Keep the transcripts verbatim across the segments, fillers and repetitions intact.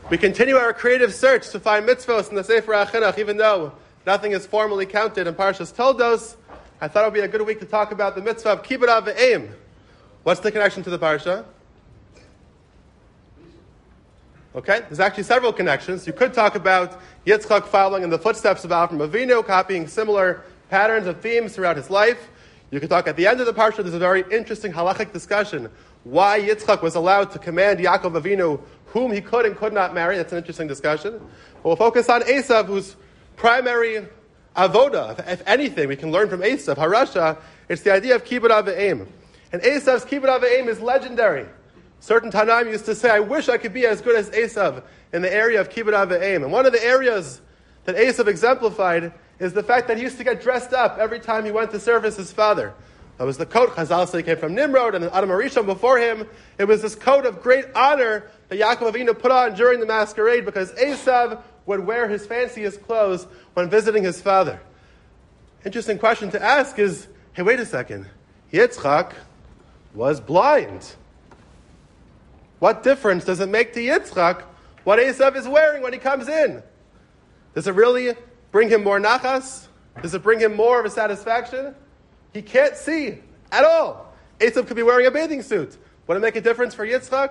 We continue our creative search to find mitzvos in the Sefer HaChinuch, even though nothing is formally counted in Parshas Toldos. I thought it would be a good week to talk about the mitzvah of Kibbud Av V'Eim. What's the connection to the Parsha? Okay, there's actually several connections. You could talk about Yitzchak following in the footsteps of Avram Avinu, copying similar patterns of themes throughout his life. You could talk at the end of the Parsha, there's a very interesting halachic discussion why Yitzchak was allowed to command Yaakov Avinu whom he could and could not marry. That's an interesting discussion. But we'll focus on Esav, whose primary avoda, if, if anything, we can learn from Esav, Harasha, it's the idea of Kibbud Av V'Eim. And Esav's Kibbud Av V'Eim is legendary. Certain Tanaim used to say, I wish I could be as good as Esav in the area of Kibbud Av V'Eim. And one of the areas that Esav exemplified is the fact that he used to get dressed up every time he went to service his father. That was the coat. Chazal say he came from Nimrod and Adam Arishon before him. It was this coat of great honor that Yaakov Avinu put on during the masquerade because Esav would wear his fanciest clothes when visiting his father. Interesting question to ask is, hey, wait a second. Yitzchak was blind. What difference does it make to Yitzchak what Esav is wearing when he comes in? Does it really bring him more nachas? Does it bring him more of a satisfaction? He can't see at all. Esav could be wearing a bathing suit. Would it make a difference for Yitzchak?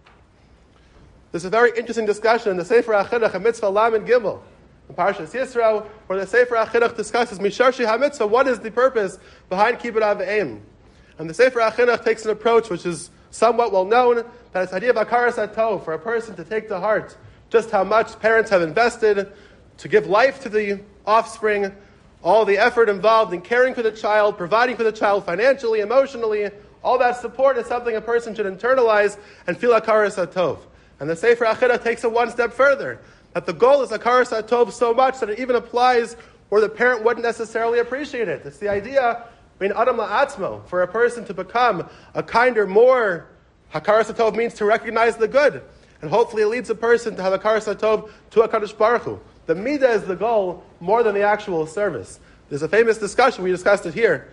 There's a very interesting discussion in the Sefer HaChinuch, a mitzvah Lamed Gimel, in Parshas Yisro, where the Sefer HaChinuch discusses Misharshi HaMitzvah, what is the purpose behind Kibbud Av V'Eim. And the Sefer HaChinuch takes an approach which is somewhat well known, that it's the idea of Hakaras HaTov, for a person to take to heart just how much parents have invested to give life to the offspring, all the effort involved in caring for the child, providing for the child financially, emotionally, all that support is something a person should internalize and feel Hakaras HaTov. And the Sefer HaChinuch takes it one step further, that the goal is Hakaras HaTov so much that it even applies where the parent wouldn't necessarily appreciate it. It's the idea, being Adam La'atzmo, for a person to become a kinder, more, Hakaras HaTov means to recognize the good. And hopefully it leads a person to have Hakaras HaTov to HaKadosh Baruch Hu. The midah is the goal more than the actual service. There's a famous discussion, we discussed it here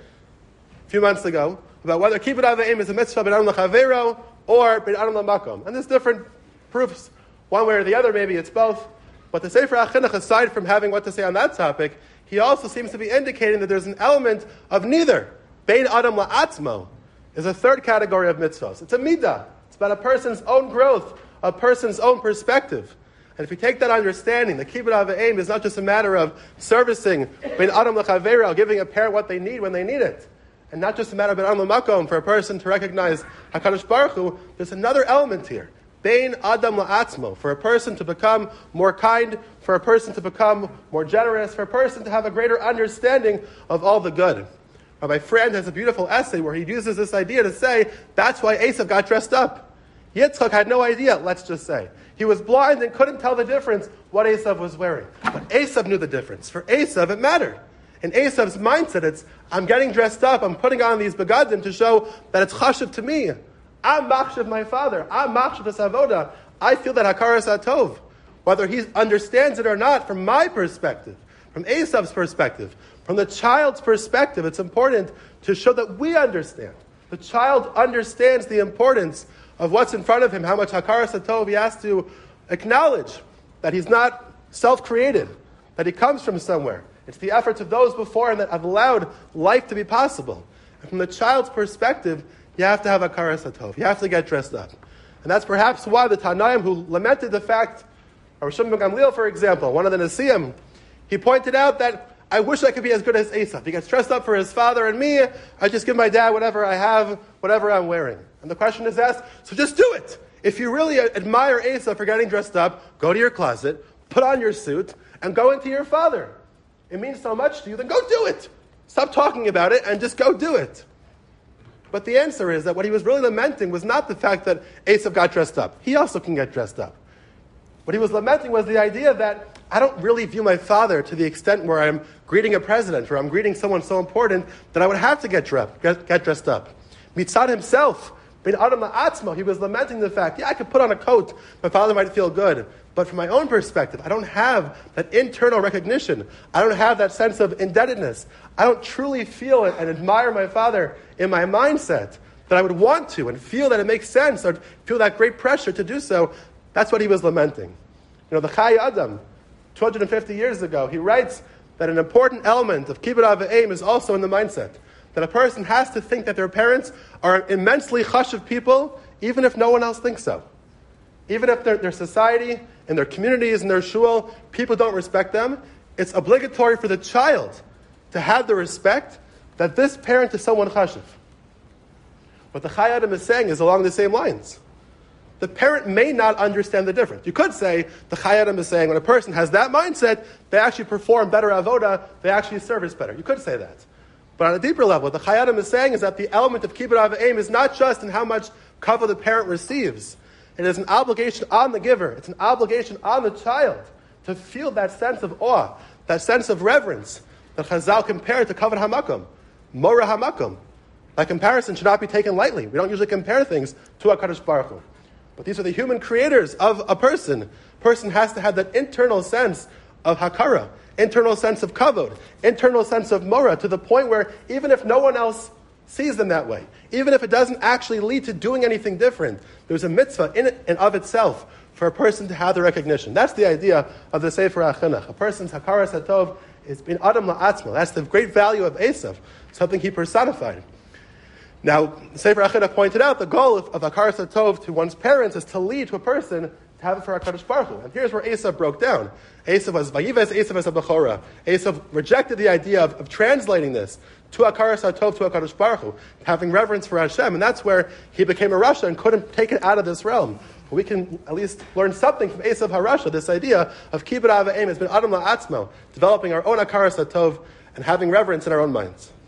a few months ago, about whether Kibbud Av V'Eim is a mitzvah ben Adam l'chavero or ben Adam l'makom. And there's different proofs, one way or the other, maybe it's both. But the Sefer HaChinuch, aside from having what to say on that topic, he also seems to be indicating that there's an element of neither. Bein Adam la'atzmo is a third category of mitzvahs. It's a midah. It's about a person's own growth, a person's own perspective. And if we take that understanding, the Kibbud Av V'Eim is not just a matter of servicing bein Adam l'chavero, giving a parent what they need when they need it. And not just a matter of bein Adam l'makom, for a person to recognize HaKadosh Baruch Hu, there's another element here. Bein Adam la'atzmo, for a person to become more kind, for a person to become more generous, for a person to have a greater understanding of all the good. My friend has a beautiful essay where he uses this idea to say, that's why Esav got dressed up. Yitzchak had no idea, let's just say. He was blind and couldn't tell the difference what Esav was wearing. But Esav knew the difference. For Esav, it mattered. In Esav's mindset, it's, I'm getting dressed up, I'm putting on these begadim to show that it's chashiv to me. I'm machshav my father. I'm machshav his avoda. I feel that Hakaras HaTov. Whether he understands it or not, from my perspective, from Esav's perspective, from the child's perspective, it's important to show that we understand. The child understands the importance of what's in front of him, how much Hakaras HaTov he has to acknowledge, that he's not self-created, that he comes from somewhere. It's the efforts of those before him that have allowed life to be possible. And from the child's perspective, you have to have Hakaras HaTov. You have to get dressed up. And that's perhaps why the Tanaim who lamented the fact, or Shimon ben Gamliel, for example, one of the Nesiim, he pointed out that I wish I could be as good as Esav. He gets dressed up for his father and me. I just give my dad whatever I have, whatever I'm wearing. And the question is asked, so just do it. If you really admire Esav for getting dressed up, go to your closet, put on your suit, and go into your father. It means so much to you, then go do it. Stop talking about it and just go do it. But the answer is that what he was really lamenting was not the fact that Esav got dressed up. He also can get dressed up. What he was lamenting was the idea that I don't really view my father to the extent where I'm greeting a president or I'm greeting someone so important that I would have to get, dressed, get, get dressed up. Mitzad himself, bein Adam la'atzmo, he was lamenting the fact, yeah, I could put on a coat, my father might feel good. But from my own perspective, I don't have that internal recognition. I don't have that sense of indebtedness. I don't truly feel it and admire my father in my mindset that I would want to and feel that it makes sense or feel that great pressure to do so. That's what he was lamenting. You know, the Chai Adam, two hundred fifty years ago, he writes that an important element of kibbud av v'eim is also in the mindset. That a person has to think that their parents are immensely chashuv people, even if no one else thinks so. Even if their, their society, in their communities, in their shul, people don't respect them, it's obligatory for the child to have the respect that this parent is someone chashuv. What the Chai Adam is saying is along the same lines. The parent may not understand the difference. You could say, the Chai Adam is saying, when a person has that mindset, they actually perform better avoda, they actually service better. You could say that. But on a deeper level, what the Chai Adam is saying is that the element of kibbud av v'eim is not just in how much kavod the parent receives. It is an obligation on the giver. It's an obligation on the child to feel that sense of awe, that sense of reverence that Chazal compared to kavod hamakom, mora hamakom. That comparison should not be taken lightly. We don't usually compare things to HaKadosh Baruch Hu. But these are the human creators of a person. A person has to have that internal sense of hakara, internal sense of kavod, internal sense of mora, to the point where even if no one else sees them that way, even if it doesn't actually lead to doing anything different, there's a mitzvah in and of itself for a person to have the recognition. That's the idea of the Sefer HaChinuch. A person's hakara satov is bin adam la'atzmo. That's the great value of Esav, something he personified. Now, Sefer HaChinuch pointed out the goal of, of Hakaras HaTov to one's parents is to lead to a person to have it for HaKadosh Baruch Hu. And here's where Esav broke down. Esav was Vayives Esav es HaBechora. Esav rejected the idea of, of translating this to Hakaras HaTov to HaKadosh Baruch Hu, having reverence for Hashem. And that's where he became a Rasha and couldn't take it out of this realm. But we can at least learn something from Esav HaRasha, this idea of kibbud av v'eim has been adam la'atzmo, developing our own Hakaras HaTov and having reverence in our own minds.